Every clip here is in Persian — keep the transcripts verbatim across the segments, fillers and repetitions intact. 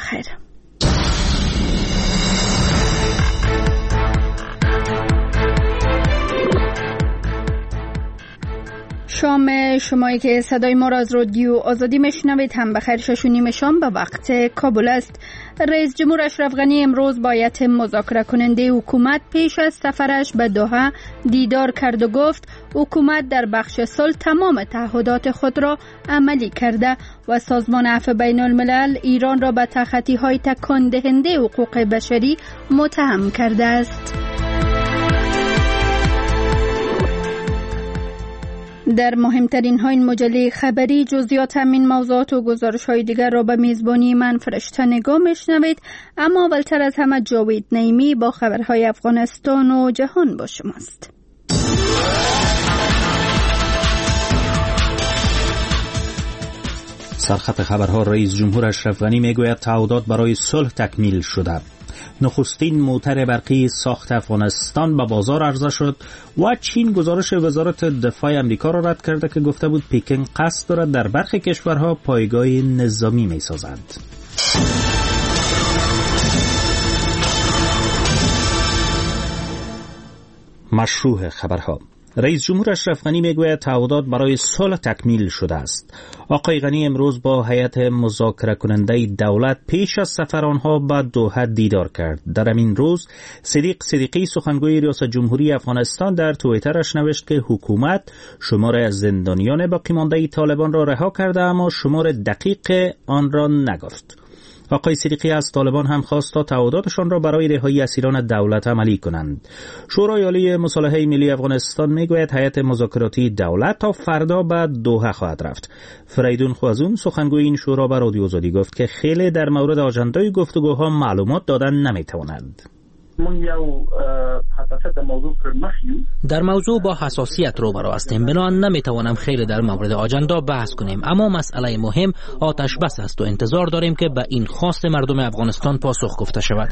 بخیر. شام شمایی که صدای ما را از رادیو آزادی میشنوید هم بخیر. شش و نیم شام به وقت کابل است. رئیس جمهور اشرف غنی امروز با هیئت مذاکره کننده حکومت پیش از سفرش به دوحه دیدار کرد و گفت حکومت در بخش صلح تمام تعهدات خود را عملی کرده و سازمان عفو بین الملل ایران را به تخطی‌های تکان دهنده حقوق بشری متهم کرده است. در مهمترین های این مجله خبری جزئیات همین موضوعات و گزارش های دیگر را به میزبانی من فرشته نگاه میشنوید، اما اولتر از همه جاوید نعیمی با خبرهای افغانستان و جهان با شماست. سرخط خبرها: رئیس جمهور اشرف غنی میگوید تعهدات برای صلح تکمیل شده. نخستین موتر برقی ساخت افغانستان به بازار عرضه شد و چین گزارش وزارت دفاع امریکا را رد کرده که گفته بود پکن قصد دارد در برخی کشورها پایگاه نظامی می سازد. مشروع خبرها: رئیس جمهور اشرف غنی میگوید تعهدات برای صلح تکمیل شده است. آقای غنی امروز با هیئت مذاکره کننده دولت پیش از سفر آنها به دوحه دیدار کرد. در همین روز صدیق صدیقی سخنگوی ریاست جمهوری افغانستان در توییترش نوشت که حکومت شمار از زندانیان باقی مانده طالبان را رها کرده اما شمار دقیق آن را نگفت. آقای صدیقی از طالبان هم خواست تا تعهداتشان را برای رهایی اسیران دولت عملی کنند. شورای عالی مصالحه ملی افغانستان میگوید هیئت مذاکراتی دولت تا فردا به دوحه خواهد رفت. فریدون خوازون سخنگوی این شورا به رادیو آزادی گفت که خیلی در مورد آژندای گفتگوها معلومات دادن نمیتوانند. در موضوع با حساسیت روبرو هستیم، بنابراین نمیتوانم خیلی در مورد آجندا بحث کنیم، اما مسئله مهم آتش بس است و انتظار داریم که به این خواست مردم افغانستان پاسخ گفته شود.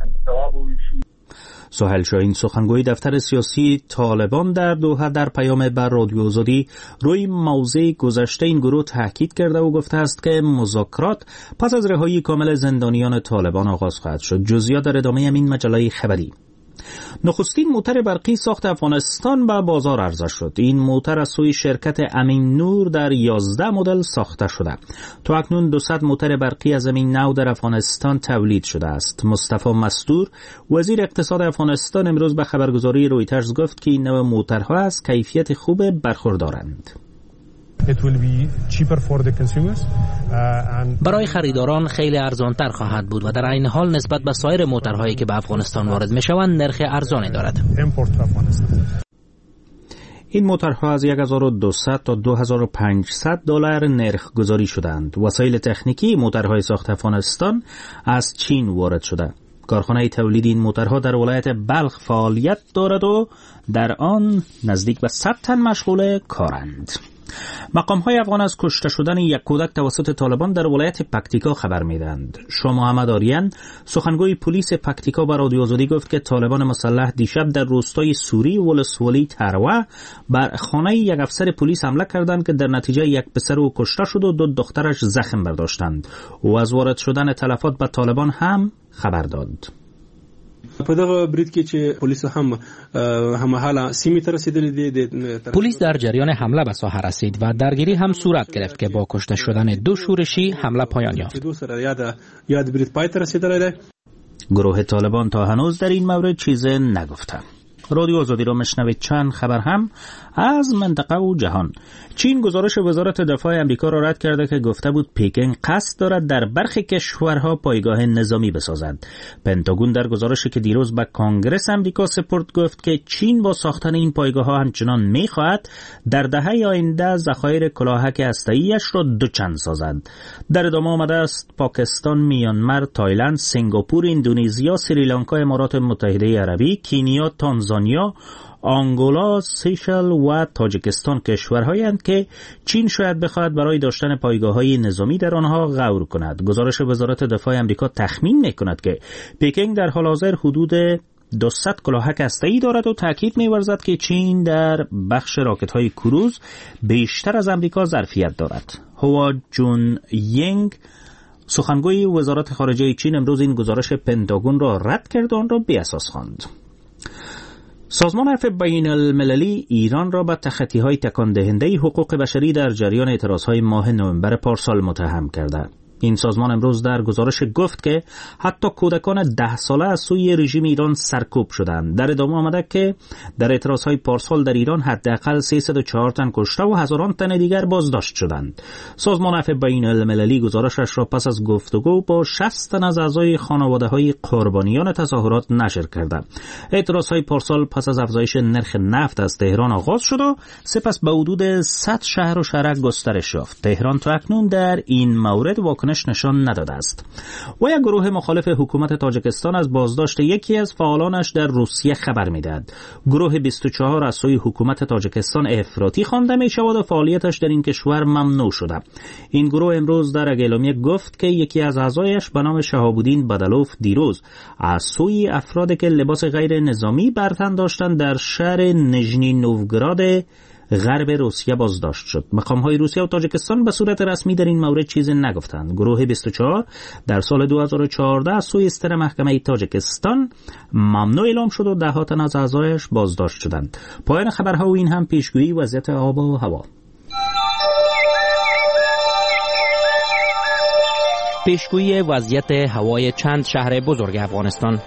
سهیل شاهین سخنگوی دفتر سیاسی طالبان در دوحه در پیام بر رادیو آزادی روی موضع گذشته این گروه تاکید کرده و گفته است که مذاکرات پس از رهایی کامل زندانیان طالبان آغاز خواهد شد. جزئیات در ادامه همین مجله خبری. نخستین موتر برقی ساخت افغانستان به بازار عرضه شد. این موتر از سوی شرکت امین نور در یازده مدل ساخته شده. تا اکنون دویست موتر برقی از این نوع در افغانستان تولید شده است. مصطفی مستور وزیر اقتصاد افغانستان امروز به خبرگزاری رویترز گفت که این نوع موترها از کیفیت خوب برخوردارند. برای خریداران خیلی ارزانتر خواهد بود و در این حال نسبت به سایر موترهایی که به افغانستان وارد میشوند نرخ ارزانی دارد. این موترها از هزار و دویست تا دو هزار و پانصد دلار نرخ گذاری شدند. وسایل تکنیکی موترهای ساخت افغانستان از چین وارد شده. کارخانه تولید این موترها در ولایت بلخ فعالیت دارد و در آن نزدیک به صد تن مشغول کارند. مقام‌های افغان از کشته شدن یک کودک توسط طالبان در ولایت پکتیکا خبر می‌دهند. شاه محمد آریان سخنگوی پلیس پکتیکا به رادیو آزادی گفت که طالبان مسلح دیشب در روستای سوری ولسوالی تروه بر خانه یک افسر پلیس حمله کردند که در نتیجه یک پسر او کشته شد و دو دخترش زخم برداشتند. او از وارد شدن تلفات به طالبان هم خبر داد. په دغه برید کې چې پولیس هم همحاله سیمې ته رسیدلي دي. پلیس در جریان حمله به ساحه رسید و درگیری هم صورت گرفت که با کشته شدن دو شورشی حمله پایان یافت. یاد برید پای ته رسیدلی دی. گروه طالبان تا هنوز در این مورد چیزی نگفته. رادیو آزادی را میشنوید. چند خبر هم از منطقه و جهان. چین گزارش وزارت دفاع امریکا را رد کرده که گفته بود پکن قصد دارد در برخی کشورها پایگاه نظامی بسازد. پنتاگون در گزارشی که دیروز به کانگرس امریکا سپرد گفت که چین با ساختن این پایگاه ها همچنان میخواهد در دهه آینده ذخایر کلاهک هسته‌ای‌اش را دوچند سازد. در ادامه آمده است پاکستان، میانمار، تایلند، سنگاپور، اندونزیا، سریلانکا، امارات متحده عربی، کینیا، تانزانیا، آنگولا، سیشل و تاجیکستان کشورهایی هستند که چین شاید بخواهد برای داشتن پایگاه‌های نظامی در آنها غور کند. گزارش وزارت دفاع آمریکا تخمین می‌کند که پکینگ در حال حاضر حدود دویست کلاهک هسته‌ای دارد و تاکید می‌ورزد که چین در بخش راکت‌های کروز بیشتر از آمریکا ظرفیت دارد. هوا جون ینگ سخنگوی وزارت خارجه چین امروز این گزارش پنتاگون را رد کرد و آن را بی‌اساس خواند. سازمان عفو بین المللی ایران را به تخطی‌های تکان دهنده حقوق بشری در جریان اعتراضهای ماه نوامبر پارسال متهم کرده. این سازمان امروز در گزارش گفت که حتی کودکان ده ساله از سوی رژیم ایران سرکوب شدند. در ادامه آمده که در اعتراضهای پارسال در ایران حداقل سیصد و چهار تن کشته و هزاران تن دیگر بازداشت شدند. سازمان عفو بین المللی گزارشش را پس از گفتگو با شصت تن از اعضای خانواده‌های قربانیان تظاهرات نشر کرده. اعتراضهای پارسال پس از افزایش نرخ نفت از تهران آغاز شد و سپس به حدود صد شهر و شهرک گسترش یافت. تهران تا اکنون در این مورد واکنش نشان نداده است. و یک گروه مخالف حکومت تاجیکستان از بازداشت یکی از فعالانش در روسیه خبر می‌دهد. گروه بیست و چهار از سوی حکومت تاجیکستان افراطی خوانده می‌شود و فعالیتش در این کشور ممنوع شده. این گروه امروز در اعلامیه گفت که یکی از اعضایش به نام شهاب‌الدین بدلوف دیروز از سوی افرادی که لباس غیر نظامی بر تن داشتند در شهر نژنی نوگراد غرب روسیه بازداشت شد. مقام‌های روسیه و تاجیکستان به صورت رسمی در این مورد چیزی نگفتند. گروه بیست و چهار در سال دو هزار و چهارده از سوی استر محکمه تاجیکستان ممنوع اعلام شد و ده ها تن از اعضایش بازداشت شدند. پایان خبرها و این هم پیشگویی وضعیت آب و هوا. پیشگویی وضعیت هوای چند شهر بزرگ افغانستان.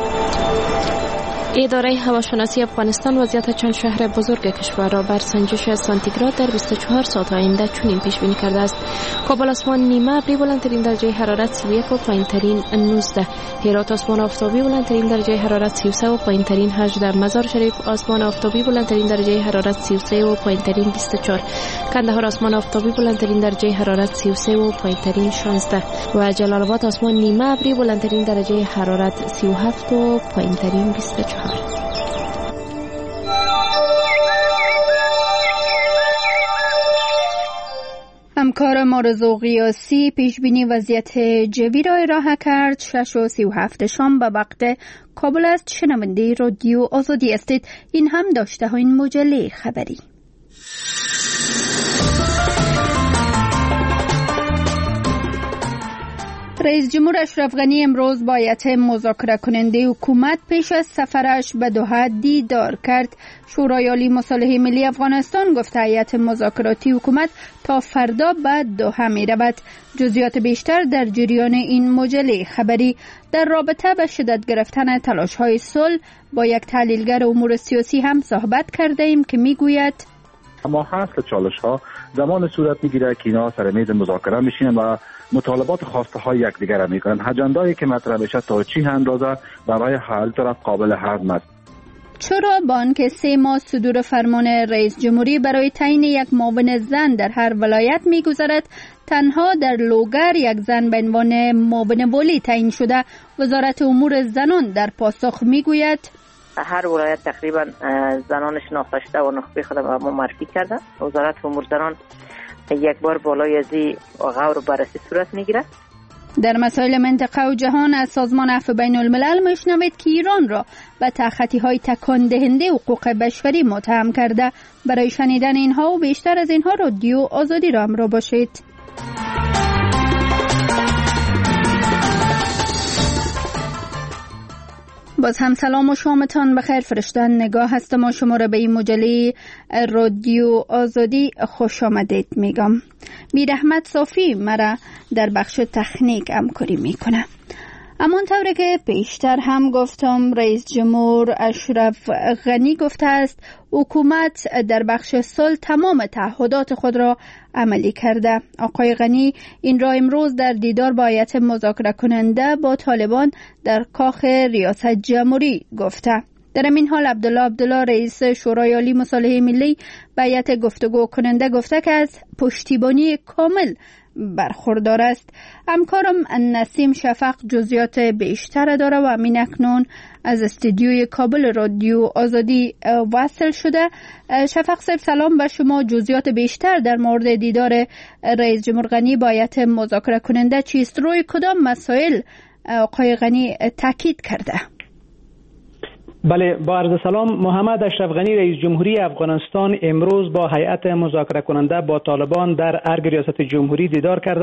اداره هواشناسی افغانستان وضعیت چند شهر بزرگ کشور را بر سنجش سانتیگراد در بیست و چهار ساعت آینده چنین پیش بینی کرده است: کابل آسمان نیمه ابری بلندترین درجه حرارت سی و یک و پایینترین نوزده، هرات آسمان آفتابی بلندترین درجه حرارت سی و سه و پایینترین هجده، مزار شریف آسمان آفتابی بلندترین درجه حرارت سی و سه و پایینترین بیست و چهار، کندهار آسمان آفتابی بلندترین درجه حرارت سی و سه و پایینترین شانزده و جلال آباد آسمان نیمه ابری بلندترین درجه حرارت سی و هفت و پایینترین بیست و چهار. همکار ما رضا قیاسی پیش بینی وضعیت جوی را ارائه کرد. شش و سی و هفت شام به وقت کابل است. شنونده رادیو آزادی هستید. این هم داشته ها این مجله خبری. رئیس جمهور اشرف غنی امروز با هیئت مذاکره کننده حکومت پیش از سفرش به دوحه دیدار کرد. شورای عالی مصالحه ملی افغانستان گفت هیئت مذاکراتی حکومت تا فردا به دوحه می رود. جزئیات بیشتر در جریان این مجله خبری. در رابطه به شدت گرفتن تلاش های صلح با یک تحلیلگر امور سیاسی هم صحبت کرده ایم که می گوید اما هست چالش ها زمان صورت میگیره که اینا سر میز مذاکره میشینن و مطالبات خواسته های یکدیگر را میکنن. اجندایی که مطرح میشه تا چی اندازه برای هر طرف قابل هضم است. چرا با آنکه سه ماه صدور فرمان رئیس جمهوری برای تعیین یک معاون زن در هر ولایت میگذرد، تنها در لوگر یک زن به عنوان معاون ولی تعیین شده؟ وزارت امور زنان در پاسخ میگوید هر ولایت تقریبا زنان شناخته شده و نخبه خود به ما معرفی کرده. وزارت امور زنان یک بار بالای ازی غور و بررسی صورت میگیره. در مسائل منطقه و جهان از سازمان عفو بین الملل میشنوید که ایران را به تخطی‌های تکان دهنده حقوق بشری متهم کرده. برای شنیدن اینها و بیشتر از اینها رادیو آزادی را همراه باشید. باز هم سلام و شامتان بخیر. فرشتن نگاه هستم و شما را به این مجله رادیو آزادی خوش آمدید میگم. میر احمد صافی مرا در بخش تکنیک همکاری میکنه. امان طوری که پیشتر هم گفتم، رئیس جمهور اشرف غنی گفته است حکومت در بخش صلح تمام تعهدات خود را عملی کرده. آقای غنی این را امروز در دیدار با هیئت مذاکره کننده با طالبان در کاخ ریاست جمهوری گفته. در این حال عبدالله عبدالله رئیس شورای عالی مصالحه ملی به هیئت گفتگو کننده گفته که از پشتیبانی کامل برخوردار است. همکارم نسیم شفق جزئیات بیشتر داره و همین اکنون از استودیوی کابل رادیو آزادی وصل شده. شفق صاحب سلام به شما. جزئیات بیشتر در مورد دیدار رئیس جمهور غنی با هیئت مذاکره کننده چیست؟ روی کدام مسائل آقای غنی تاکید کرده؟ بله، با عرض سلام. محمد اشرف غنی رئیس جمهوری افغانستان امروز با هیئت مذاکره کننده با طالبان در ارگ ریاست جمهوری دیدار کرده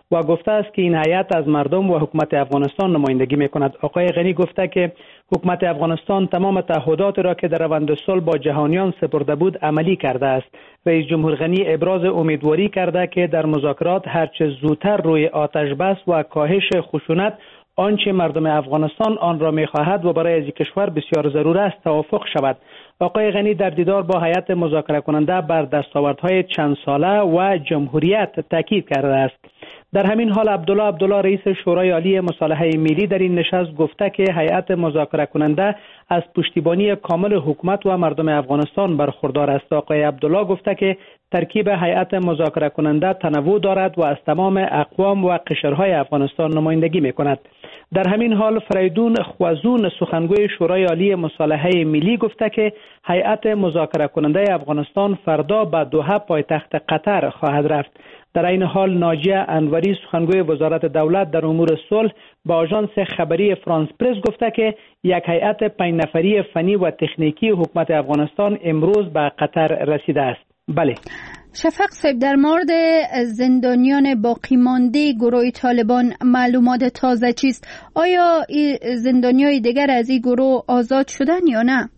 و گفته است که این هیئت از مردم و حکومت افغانستان نمایندگی میکند. آقای غنی گفته که حکومت افغانستان تمام تعهدات را که در روند صلح با جهانیان سپرده بود عملی کرده است. رئیس جمهور غنی ابراز امیدواری کرده که در مذاکرات هرچه زودتر روی آتش بس و کاهش خشونت آنچه مردم افغانستان آن را می‌خواهد و برای از کشور بسیار ضروری است توافق شود. آقای غنی در دیدار با هیئت مذاکره کننده بر دستاوردهای چند ساله و جمهوریت تاکید کرده است. در همین حال عبدالله عبدالله رئیس شورای عالی مصالحه ملی در این نشست گفته که هیئت مذاکره کننده از پشتیبانی کامل حکومت و مردم افغانستان برخوردار است. آقای عبدالله گفته که ترکیب هیئت مذاکره کننده تنوع دارد و از تمام اقوام و قشرهای افغانستان نمایندگی می‌کند. در همین حال فریدون خوازون سخنگوی شورای عالی مصالحه ملی گفته که هیئت مذاکره کننده افغانستان فردا به دوحه پایتخت قطر خواهد رفت. در این حال ناجیه انوری سخنگوی وزارت دولت در امور صلح با آژانس خبری فرانس پرس گفته که یک هیئت پنج نفری فنی و تکنیکی حکومت افغانستان امروز به قطر رسیده است. بله. شفق صاحب، در مورد زندانیان باقی مانده گروه طالبان معلومات تازه چیست؟ آیا زندانیای دیگر از این گروه آزاد شدن یا نه؟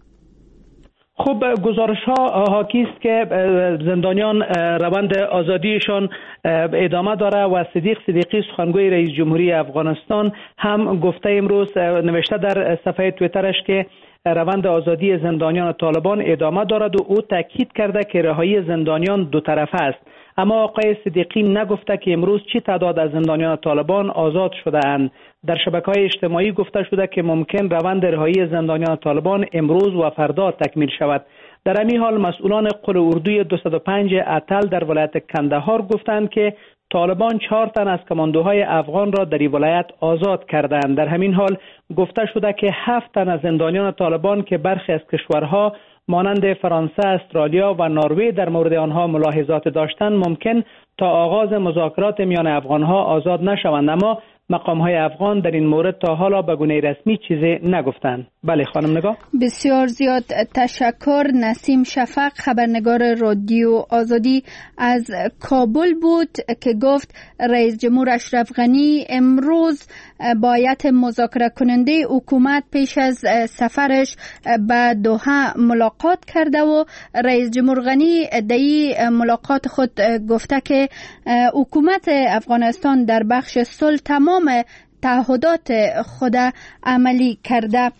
خب گزارش ها حاکی است که زندانیان روند آزادیشان ادامه داره و صدیق صدیقی سخنگوی رئیس جمهوری افغانستان هم گفته امروز نوشته در صفحه توییترش که روند آزادی زندانیان طالبان ادامه دارد و او تاکید کرده که رهایی زندانیان دو طرفه است. اما آقای صدیقی نگفته که امروز چی تعداد از زندانیان طالبان آزاد شده اند. در شبکه‌های اجتماعی گفته شده که ممکن روند رهایی زندانیان طالبان امروز و فردا تکمیل شود. در همین حال مسئولان قل اردوی دویست و پنج اتل در ولایت کندهار گفتند که طالبان چهار تن از کماندوهای افغان را در این ولایت آزاد کردند. در همین حال گفته شده که هفت تن از زندانیان طالبان که برخی از کشورها مانند فرانسه، استرالیا و نروژ در مورد آنها ملاحظات داشتند ممکن تا آغاز مذاکرات میان افغانها آزاد نشوند، اما مقام‌های افغان در این مورد تا حالا به گونه رسمی چیزی نگفتند. بله خانم نگاه. بسیار زیاد تشکر. نسیم شفق، خبرنگار رادیو آزادی از کابل بود که گفت رئیس جمهور اشرف غنی امروز با هیئت مذاکره کننده حکومت پیش از سفرش به دوحه ملاقات کرده و رئیس جمهور غنی در این ملاقات خود گفته که حکومت افغانستان در بخش صلح تمام تعهدات خود عملی کرده.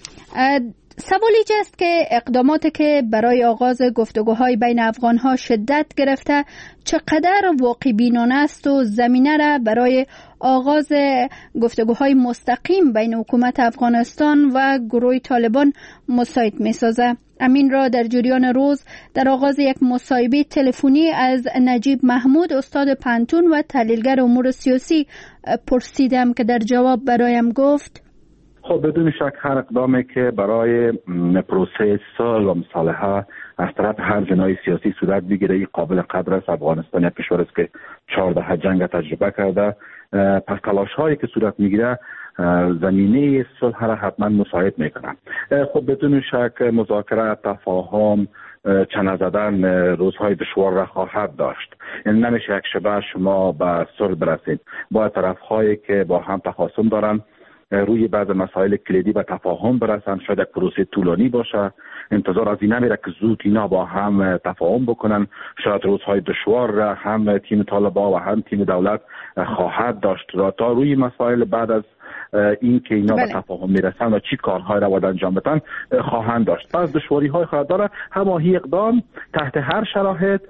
سوال ایجا است که اقداماتی که برای آغاز گفتگوهای بین افغانها شدت گرفته چقدر واقع بینانه است و زمینه را برای آغاز گفتگوهای مستقیم بین حکومت افغانستان و گروه طالبان مساعد می سازه. امین را در جریان روز در آغاز یک مصاحبه تلفنی از نجیب محمود استاد پانتون و تحلیلگر امور سیاسی پرسیدم که در جواب برایم گفت: خب بدون شک هر اقدامی که برای پروسه صلح و مصالحه از طرف هر جناح سیاسی صورت بگیره این قابل قدر است. افغانستان یک کشور است که چهارده جنگ تجربه کرده، پس تلاش هایی که صورت میگیره زمینه صلح را حتما مساعد میکنه. خب بدون شک مذاکره، تفاهم، چنه زدن روزهای دشوار را خواهد داشت. یعنی نمیشه یک شبه شما به صلح برسید. با طرف‌هایی که با هم تخاصم دارن روی بعض مسائل کلیدی و تفاهم برسن. شاید یک پروسه طولانی باشه، انتظار از این نمیره که زود اینا با هم تفاهم بکنن. شاید روزهای دشوار را هم تیم طالبان و هم تیم دولت خواهد داشت تا روی مسائل بعد از این که اینا بله. به تفاهم میرسن و چی کارهای را باید انجام بدن خواهند داشت. پس دشواری های خواهد داره. هماهی اقدام تحت هر شرایط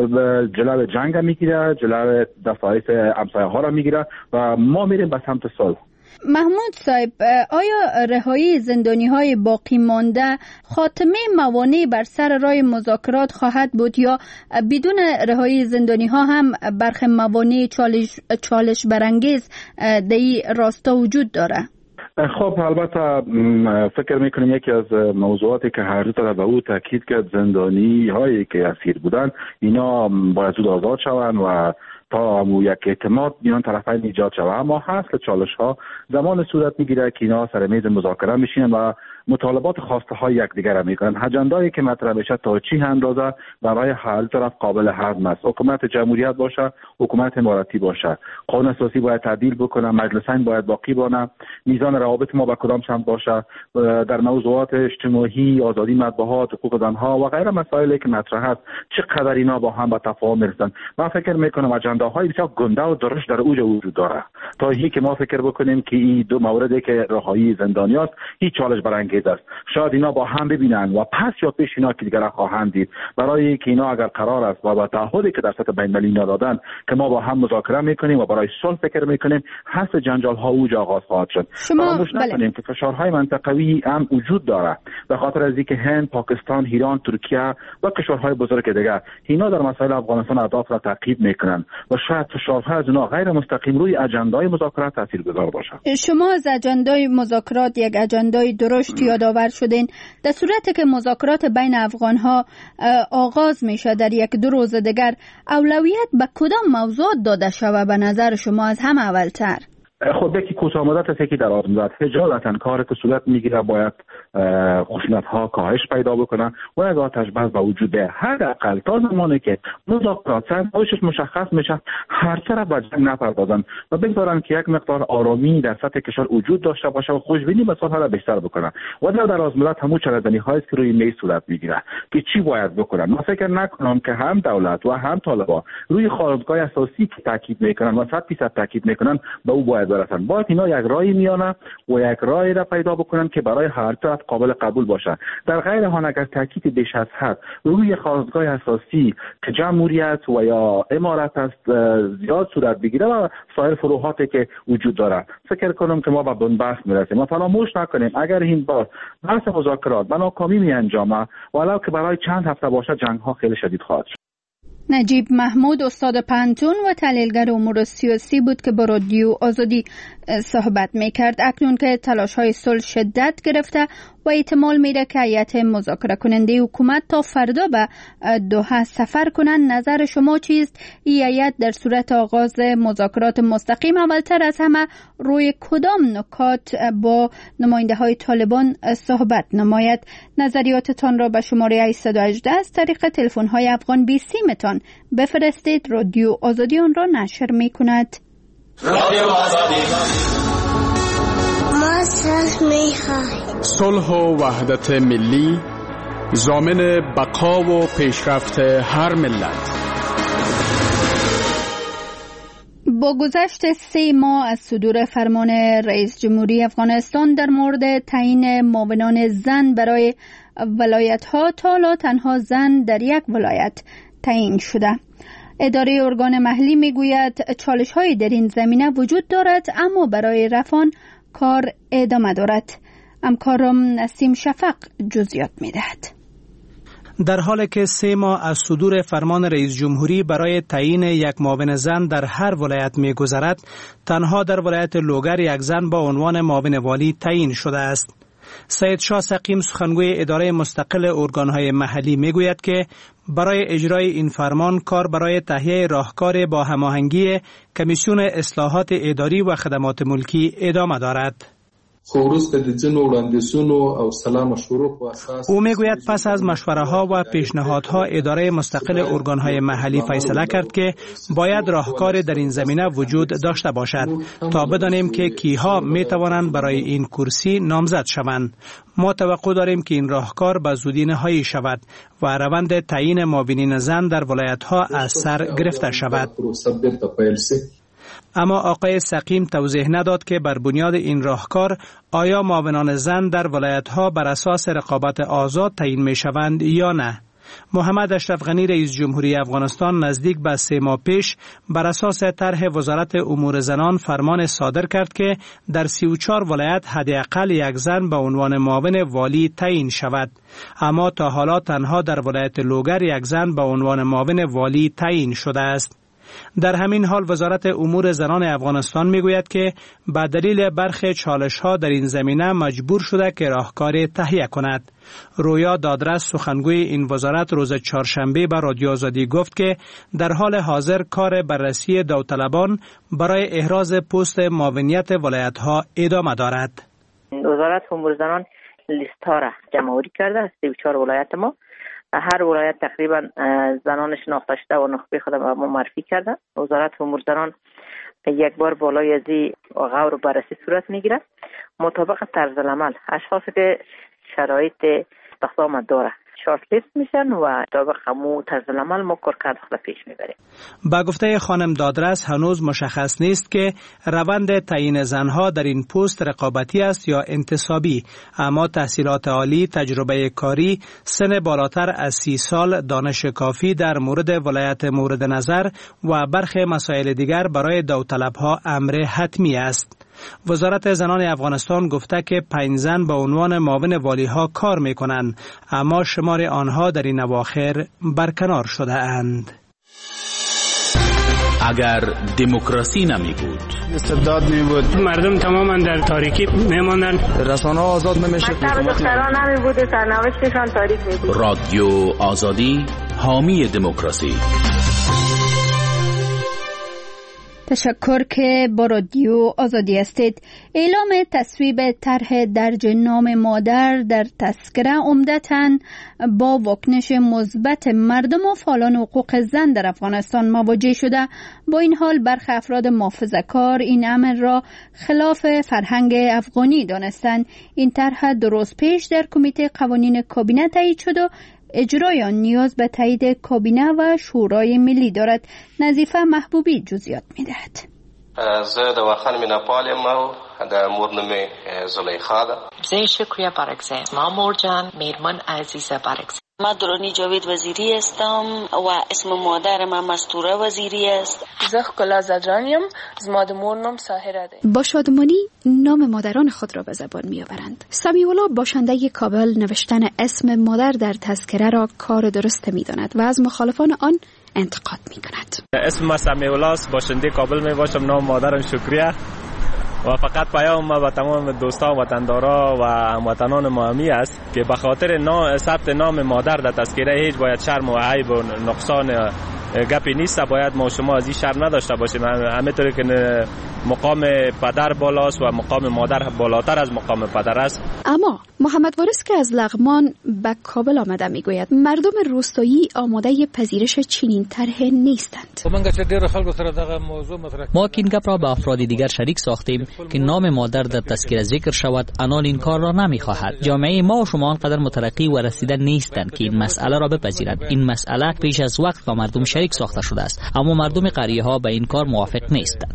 جلو جنگ میگیره، جلو دفاعیت همسایه ها را میگیره و ما میریم به سمت صلح. محمود صاحب، آیا رهایی زندانی های باقی مانده خاتمه موانع بر سر راه مذاکرات خواهد بود یا بدون رهایی زندانی ها هم برخی موانع چالش, چالش برانگیز در این راستا وجود داره؟ خب البته فکر میکنیم یکی از موضوعاتی که هر دو طرف به او تاکید کرد زندانی هایی که اسیر بودن اینا باید زود آزاد شوند و تا همو یک اعتماد میان طرفین ایجاد شود. اما حاصل چالش ها زمان صورت میگیره که اینا سر میز مذاکره میشینن و مطالبات خواسته های یکدیگر را میکنند. اجندایی که مطرح بشه تا چی اندازه برای هر طرف قابل هضم است. حکومت جمهوریت باشه، حکومت اماراتی باشه، قانون اساسی باید تعدیل بکنه، مجلسین باید باقی بانه، میزان روابط ما به کدام سمت باشه، در موضوعات اجتماعی، آزادی مطبوعات، حقوق زنها و غیره مسائلی که مطرح است چقدر اینا با هم به تفاهم میرسن. من فکر میکنم اجنداهای بسیار گنده و درشت در اوج وجود داره تا اینکه که ما فکر بکنیم که این دو موردی که رهایی زندانی است هیچ چالش برانگیز است. شاید اینا با هم ببینن و پس یا پیش اینا که دیگر خواهند دید، برای که اینا اگر قرار است و با تعهدی که در سطح بین المللی دادن که ما با هم مذاکره میکنیم و برای صلح فکر میکنیم، حل جنجال ها اوج آغاز خواهد شد. فراموش نکنیم که فشارهای منطقوی هم وجود داره به خاطر از اینکه هند، پاکستان، ایران، ترکیه و کشورهای بزرگ دیگر اینا در مسائل افغانستان اهداف را تعقیب میکنن و شاید فشارها از اونا غیر مستقیم روی اجندای مذاکرات تاثیرگذار باشه. شما از اجندای مذاکرات یک اجندای درشت یادآور شدین. در صورتی که مذاکرات بین افغانها آغاز میشه در یک دو روز دیگر، اولویت به کدام موضوع داده شود به نظر شما از همه اولتر؟ خود یکی کوتاه مدت است که در آن مدت حجالتا کار که صورت میگیره باید خشونت ها کاهش پیدا بکنه و یک آتش بس با وجود حداقل تا زمانی که مذاکرات سرنوشتش مشخص میشه هر طرف به جنگ نپردازن و بگذارن که یک مقدار آرامی در سطح کشور وجود داشته باشه و خوشبینی به صلح را بیشتر بکنن و در دراز مدت همون چرندنی هایی است که روی میز صورت میگیره که چی باید بکنن. من فکر نکنم که هم دولت و هم طالبان روی خواستگاه اساسی که تاکید میکنن و صد درصد تاکید میکنن به او باید برسن. باید اینا یک راهی میانه و یک راهی را پیدا بکنن که برای هر طرف قابل قبول باشه. در غیر حال اگر تاکید بیش از حد روی خواستگاه اساسی که جمهوریت و یا امارت است زیاد صورت بگیره و سایر فروعاتی که وجود داره، فکر کنم که ما به بنبست میرسیم. ما فراموش نکنیم اگر این بار بحث مذاکرات به ناکامی می انجامه ولو که برای چند هفته باشه، جنگ ها خیلی شدید خواهد شد. نجیب محمود استاد پانتون و تحلیلگر امور سیاسی بود که با رادیو آزادی صحبت میکرد. اکنون که تلاش های صلح شدت گرفته و احتمال میره که هیئت مذاکره کننده حکومت تا فردا به دوحه سفر کنند، نظر شما چیست؟ این هیئت در صورت آغاز مذاکرات مستقیم اولتر از همه روی کدام نکات با نماینده های طالبان صحبت نماید؟ نظریاتتان را به شماره هشت یک هشت از طریق تلفن های افغان بیست متان بفرستید. رادیو آزادی آن را نشر میکند. رادیو آزادی ما صلح میخواهیم. صلح و وحدت ملی ضامن بقا و پیشرفت هر ملت. با گذشت سه ماه از صدور فرمان رئیس جمهوری افغانستان در مورد تعیین معاونان زن برای ولایت‌ها، تا حالا تنها زن در یک ولایت تعیین شده. اداره ارگان محلی میگوید چالش‌هایی در این زمینه وجود دارد، اما برای رفع کار ادامه دارد. همکارم نسیم شفق جزئیات میدهد. در حالی که سه ماه از صدور فرمان رئیس جمهوری برای تعیین یک معاون زن در هر ولایت می‌گذرد، تنها در ولایت لوگر یک زن با عنوان معاون والی تعیین شده است. سید شاه سقیم سخنگوی اداره مستقل ارگان‌های محلی میگوید که برای اجرای این فرمان کار برای تهیه راهکار با هماهنگی کمیسیون اصلاحات اداری و خدمات ملکی ادامه دارد. او میگوید پس از مشوره‌ها و پیشنهادها اداره مستقل ارگان‌های محلی فیصله کرد که باید راهکار در این زمینه وجود داشته باشد تا بدانیم که کیها میتوانند برای این کرسی نامزد شوند. ما توقع داریم که این راهکار به زودی نهایی شود و روند تعیین معاونین زن در ولایت‌ها از سر گرفته شود. اما آقای سقیم توضیح نداد که بر بنیاد این راهکار آیا معاونان زن در ولایت‌ها بر اساس رقابت آزاد تعیین می‌شوند یا نه. محمد اشرف غنی رئیس جمهوری افغانستان نزدیک به سه ماه پیش بر اساس طرح وزارت امور زنان فرمان صادر کرد که در سی و چهار ولایت حداقل یک زن به عنوان معاون والی تعیین شود، اما تا حالا تنها در ولایت لوگر یک زن به عنوان معاون والی تعیین شده است. در همین حال وزارت امور زنان افغانستان میگوید که به دلیل برخی چالش‌ها در این زمینه مجبور شده که راهکار تهیه کند. رویا دادرس سخنگوی این وزارت روز چهارشنبه به رادیو آزادی گفت که در حال حاضر کار بررسی داوطلبان برای احراز پست معاونیت ولایت‌ها ادامه دارد. وزارت امور زنان لیست ها را جمع آوری کرده از سی و چهار ولایت ما. هر ولایت تقریبا زنان شناخته شده و نخبه خود ما معرفی کرده. وزارت امور زنان یک بار بالای از غور و بررسی صورت میگیره مطابق طرز العمل. اشخاصی که شرایط استخدام داره شارت لیست میشن و مطابق همون طرز العمل ما کارکرد خود پیش میبریم. با گفته خانم دادرس هنوز مشخص نیست که روند تعیین زنها در این پست رقابتی است یا انتصابی، اما تحصیلات عالی، تجربه کاری، سن بالاتر از سی سال، دانش کافی در مورد ولایت مورد نظر و برخی مسائل دیگر برای داوطلبها امر حتمی است. وزارت زنان افغانستان گفته که پنج زن به عنوان معاون والی‌ها کار می‌کنند، اما شمار آنها در این اواخر برکنار شده اند. اگر دموکراسی نمی بود، استبداد می بود، مردم تماما در تاریکی میماندند، رسانه‌ها آزاد نمی‌شد، مکتب دختران نمی بود، سرنوشتشان تاریک می بود. رادیو آزادی حامی دموکراسی. تشکر که با رادیو آزادی هستید. اعلام تصویب طرح درج نام مادر در تذکره عمدتاً با واکنش مثبت مردم و فعالان حقوق زن در افغانستان مواجه شده. با این حال برخی افراد محافظه‌کار این امر را خلاف فرهنگ افغانی دانستند. این طرح دو روز پیش در کمیته قوانین کابینه تایید شد و اجرای آن نیاز به تایید کابینه و شورای ملی دارد. نظیفه محبوبی جزئیات می‌دهد. زه د خانم نپال یم او د مور نوم زلیخا ده. زه شکریه بارگزه ما مور جان میرمن عزیزه بارگزه. ما درونی جاوید وزیری هستم و اسم مادر ما مستوره وزیری است. زه کلا زجرانیم زما د مور نوم ساحره ده. با شادمانی نام مادران خود را به زبان میآورند. سمیع الله باشنده کابل نوشتن اسم مادر در تذکره را کار درست میداند و از مخالفان آن انتقاد میکند. اسم ما سمیع الله است، باشنده کابل می باشم، نام مادرم شکریه و فقط پیام ما به تمام دوستان و وطندارا و هموطنان ما همی است که به خاطر نام ثبت نام مادر در تذکره هیچ باید شرم و عیب و نقصان گپی نیست. باید ما شما از این شرم نداشته باشیم، همینطوری که مقام پدر بالاست و مقام مادر بالاتر از مقام پدر است. اما محمد وارث که از لغمان به کابل آمده میگوید مردم روستایی آماده پذیرش چنین طرح نیستند. ما این گپ را به افراد دیگر شریک ساختیم که نام مادر در تذکره ذکر شود، آنان این کار را نمیخواهد. جامعه ما و شما آنقدر مترقی و رسیده نیستند که این مسئله را بپذیرند. این مسئله پیش از وقت با مردم شریک ساخته شده است، اما مردم قریه ها به این کار موافق نیستند.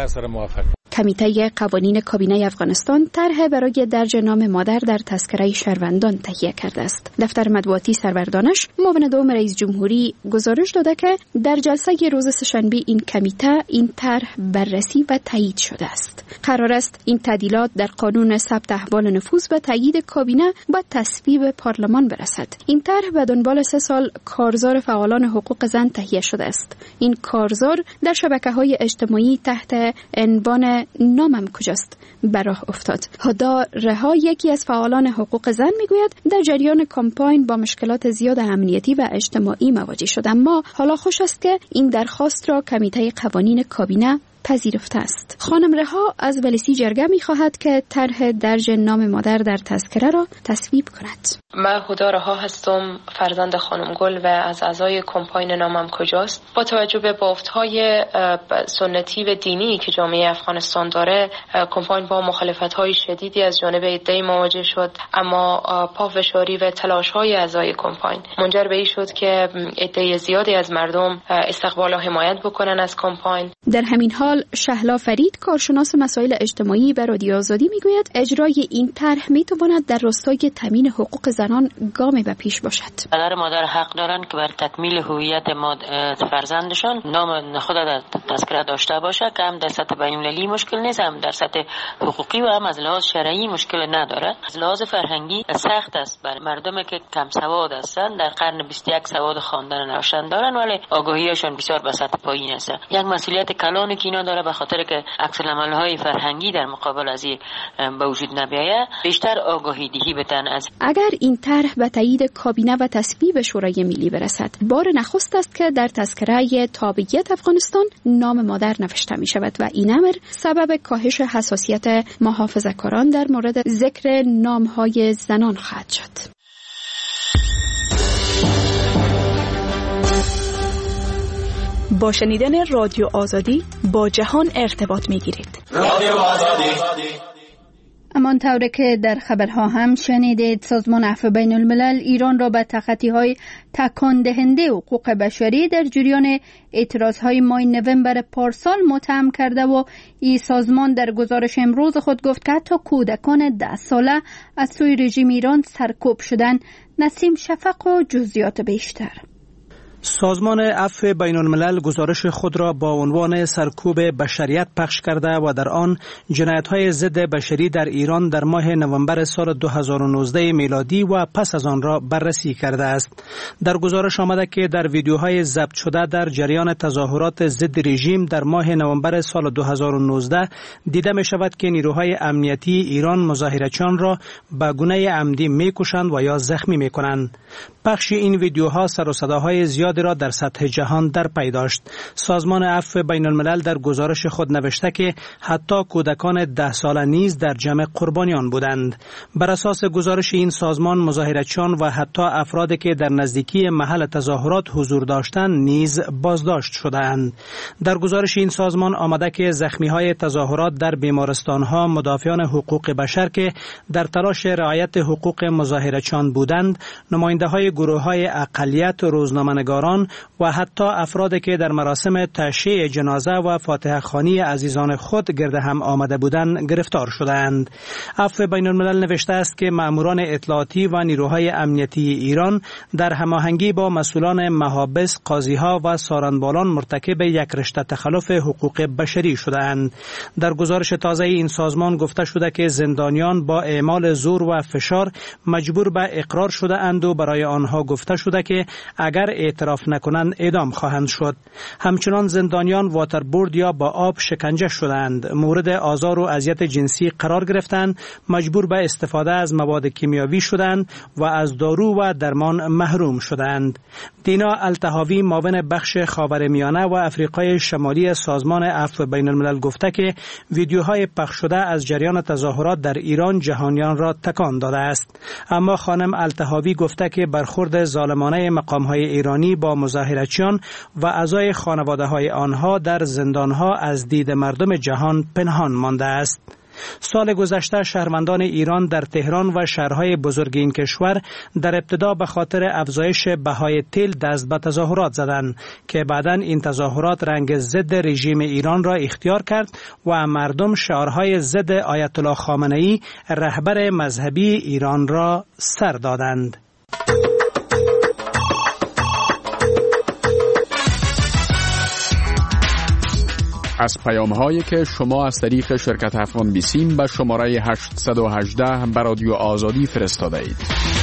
کمیته قوانین کابینه افغانستان طرح برای درج نام مادر در تذکره شهروندان تهیه کرده است. دفتر مطبوعاتی سروردانش معاون دوم رئیس جمهوری گزارش داده که در جلسه روز سه‌شنبه این کمیته این طرح بررسی و تایید شده است. قرار است این تعدیلات در قانون ثبت احوال نفوذ به تایید کابینه با تصویب پارلمان برسد. این طرح به دنبال سه سال کارزار فعالان حقوق زن تهیه شده است. این کارزار در شبکه‌های اجتماعی تحت عنوان نامم کجاست به راه افتاد. هدا رها یکی از فعالان حقوق زن میگوید در جریان کمپاین با مشکلات زیاد امنیتی و اجتماعی مواجه شد، اما حالا خوش است که این درخواست را کمیته قوانین کابینه پذیرفته است. خانم رها از ولسی جرگه می خواهد که طرح درج نام مادر در تذکره را تصویب کند. من هدا رها هستم، فرزند خانم گل و از اعضای کمپاین نامم کجاست. با توجه به بافت‌های سنتی و دینی که جامعه افغانستان داره، کمپاین با مخالفت‌های شدیدی از جانب عده‌ای مواجه شد، اما پافشاری و تلاش‌های اعضای کمپاین منجر به این شد که عده زیادی از مردم استقبال و حمایت بکنن از کمپاین. در همین حال شهلا فرید کارشناس مسائل اجتماعی به رادیو آزادی میگوید اجرای این طرح میتواند در راستای تامین حقوق زنان گامی به پیش باشد. پدر مادر حق دارند که بر تکمیل هویت فرزندشان نام خود در تذکره داشته باشه که هم در سطح بین‌المللی مشکل نیست، هم در سطح حقوقی و هم از لحاظ شرعی مشکل نداره. از لحاظ فرهنگی سخت است بر مردمی که کم سواد هستند، در قرن بیست و یک سواد خواندن نوشتن دارن ولی آگاهیشان بسیار به سطح پایین است. یک مسئولیت کلانی که اینا نداره، به خاطر که عکس العمل‌های فرهنگی در مقابل از این به وجود نمیآید. بیشتر آگاهی دهی بدن از اگر این طرح به تایید کابینه و تصویب شورای ملی برسد، بار نخست است که در تذکره تابعیت افغانستان نام مادر نوشته می شود و این امر سبب کاهش حساسیت محافظه‌کاران در مورد ذکر نام‌های زنان خواهد شد. با شنیدن رادیو آزادی با جهان ارتباط می گیرید. رادیو آزادی. امان طوره که در خبرها هم شنیدید، سازمان عفو بین الملل ایران را به تخطی‌های تکان دهنده حقوق بشری در جریان اعتراضهای ماه نوامبر پارسال متهم کرده و این سازمان در گزارش امروز خود گفت که حتی کودکان ده ساله از سوی رژیم ایران سرکوب شدند. نسیم شفق و جزئیات بیشتر. سازمان عفو بین الملل گزارش خود را با عنوان سرکوب بشریت پخش کرده و در آن جنایت‌های ضد بشری در ایران در ماه نوامبر سال دو هزار و نوزده میلادی و پس از آن را بررسی کرده است. در گزارش آمده که در ویدیوهای ضبط شده در جریان تظاهرات ضد رژیم در ماه نوامبر سال دو هزار و نوزده دیده می شود که نیروهای امنیتی ایران مظاهرچیان را به گونه عمدی می‌کشند و یا زخمی می‌کنند. پخش این ویدیوها سر و صداهای زیاد را در سطح جهان در پی داشت. سازمان عفو بین الملل در گزارش خود نوشته که حتی کودکان ده ساله نیز در جمع قربانیان بودند. بر اساس گزارش این سازمان مظاهرچیان و حتی افرادی که در نزدیکی محل تظاهرات حضور داشتند نیز بازداشت شدند. در گزارش این سازمان آمده که زخمی‌های تظاهرات در بیمارستان‌ها مدافعان حقوق بشر که در تلاش رعایت حقوق مظاهرچیان بودند، نماینده‌های گروه‌های اقلیت، روزنامه‌نگاران و حتی افرادی که در مراسم تشییع جنازه و فاتحه خوانی عزیزان خود گرد هم آمده بودند گرفتار شدند. عفو بین الملل نوشته است که ماموران اطلاعاتی و نیروهای امنیتی ایران در هماهنگی با مسئولان محابس، قاضی‌ها و سارنبالان مرتکب یک رشته تخلف حقوق بشری شدند. در گزارش تازه این سازمان گفته شده که زندانیان با اعمال زور و فشار مجبور به اقرار شده اند و برای آنها گفته شده که اگر اعتراف نکنند اعدام خواهند شد. همچنان زندانیان واتربورد یا با آب شکنجه شدند، مورد آزار و اذیت جنسی قرار گرفتند، مجبور به استفاده از مواد کیمیاوی شدند و از دارو و درمان محروم شدند. دینا الطحاوی معاون بخش خاورمیانه و افریقای شمالی سازمان عفو بین الملل گفته که ویدیوهای پخش شده از جریان تظاهرات در ایران جهانیان را تکان داده است. اما خانم الطحاوی گفته که برخورد ظالمانه مقام‌های ایرانی با مظاهرچیان و اعضای خانواده‌های آنها در زندان‌ها از دید مردم جهان پنهان مانده است. سال گذشته شهروندان ایران در تهران و شهرهای بزرگ این کشور در ابتدا به خاطر افزایش بهای تیل دست به تظاهرات زدند که بعداً این تظاهرات رنگ ضد رژیم ایران را اختیار کرد و مردم شعارهای ضد آیت الله خامنه‌ای رهبر مذهبی ایران را سر دادند. از پیام‌هایی که شما از طریق شرکت افغان بیسیم به شماره هشت یک هشت به رادیو آزادی فرستاده اید.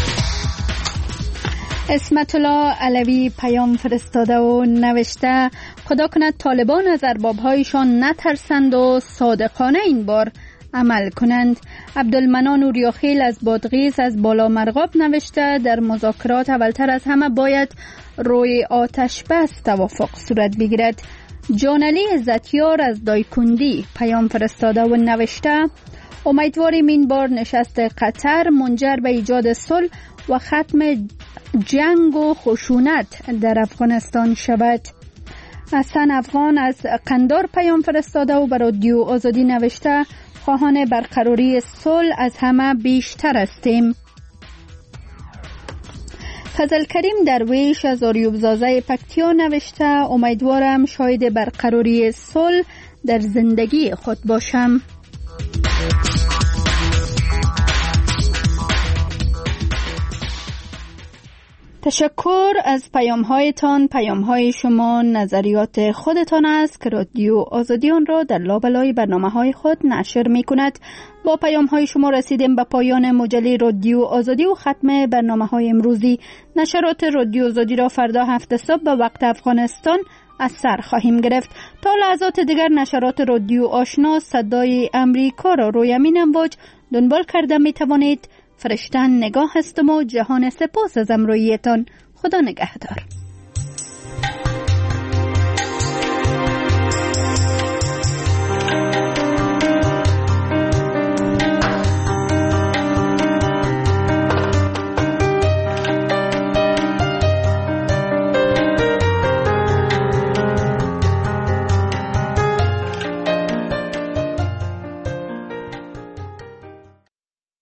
اسمت الله علوی پیام فرستاده و نوشته خدا کند طالبان از ارباب‌هایشان نترسند و صادقانه این بار عمل کنند. عبدالمنان اوریاخیل از بادغیس از بالا مرغاب نوشته در مذاکرات اولتر از همه باید روی آتش بس توافق صورت بگیرد. جانعلی عزتیار از دایکندی پیام فرستاده و نوشته امیدواریم این بار نشست قطر منجر به ایجاد صلح و ختم جنگ و خشونت در افغانستان شود. حسن افغان از قندار پیام فرستاده و بر رادیو آزادی نوشته خواهان برقراری صلح از همه بیشتر هستیم. فضل کریم درویش از آریوب زازه پکتیا نوشته امیدوارم شاهد برقراری صلح در زندگی خود باشم. تشکر از پیام هایتان. پیام های شما نظریات خودتان است که رادیو آزادیان را در لابلای برنامه های خود نشر می کند. با پیام های شما رسیدیم به پایان مجله رادیو آزادی و ختم برنامه های امروزی. نشرات رادیو آزادی را فردا هفت صبح به وقت افغانستان از سر خواهیم گرفت. تا لحظات دیگر نشرات رادیو آشنا صدای امریکا را روی همین امواج دنبال کرده می توانید. فرشتن نگاه هستم و جهان سپاس از امرویتان. خدا نگهدار.